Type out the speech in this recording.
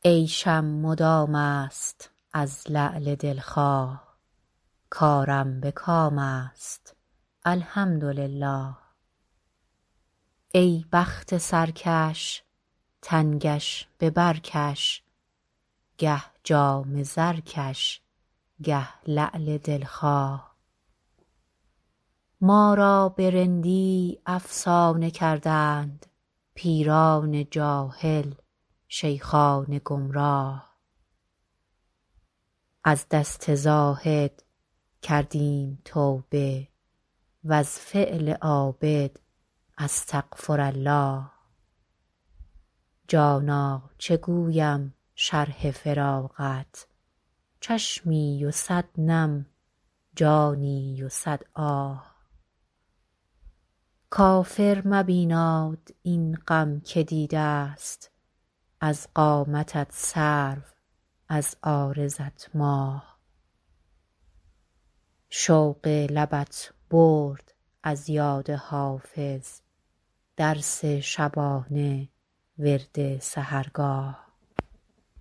عیشم مدام است از لعل دلخواه، کارم به کام است الحمدلله. ای بخت سرکش تنگش به بر کش، گه جام زر کش گه لعل دلخواه. ما را به رندی افسانه کردند پیران جاهل شیخان گمراه. از دست زاهد کردیم توبه وز فعل عابد استغفرالله. جانا چه گویم شرح فراقت، چشمی و صد نم جانی و صد آه. کافر مبیناد این غم که دیده ست، از قامتت سرو از عارضت ماه. شوق لبت برد از یاد حافظ درس شبانه ورد سحرگاه.